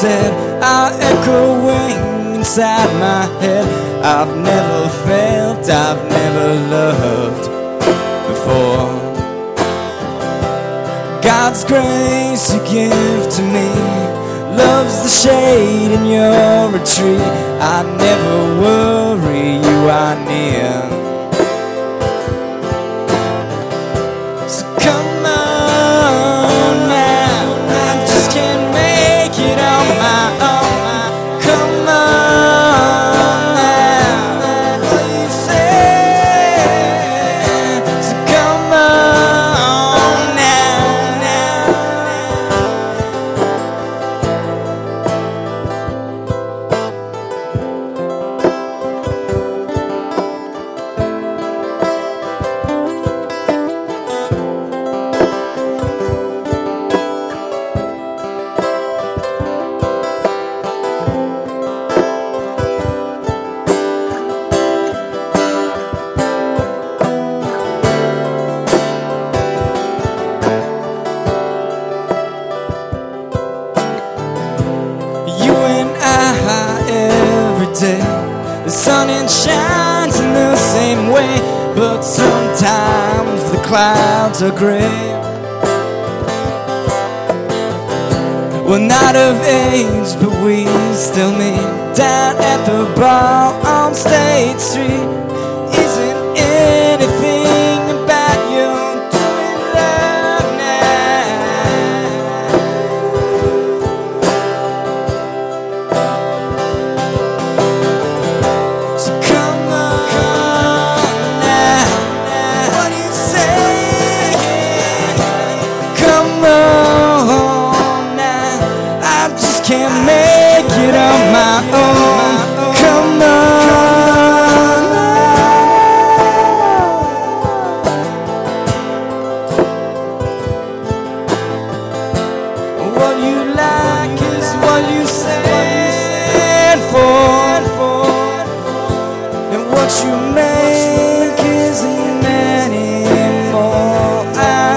said are echoing inside my head. I've never felt, I've never loved before. God's grace you give to me, love's the shade in your retreat. I never worry, you are near. So come on now, I just can't make it on my own. Come on now, what you say? So come on now. The sun shines in the same way, but sometimes the clouds are gray. We're not of age, but we still meet down at the bar on State Street. Isn't anything about you doing love now? So come on now, what do you say? Come on now, I just can't make it on my own. Come on now. What you like is what you stand for, and what you make isn't anymore. I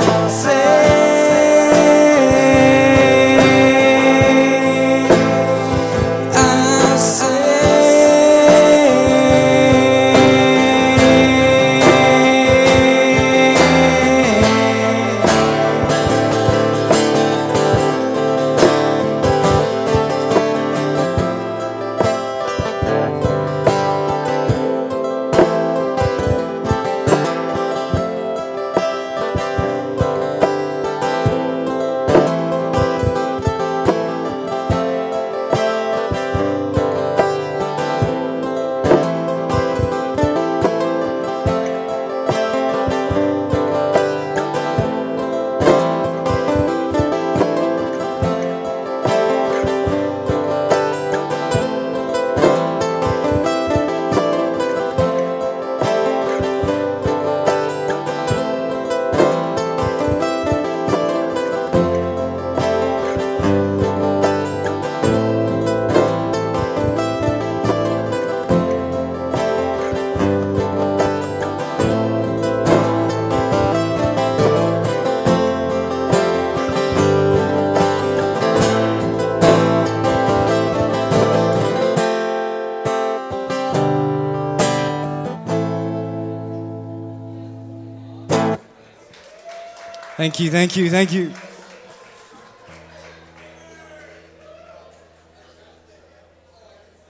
Thank you, thank you, thank you.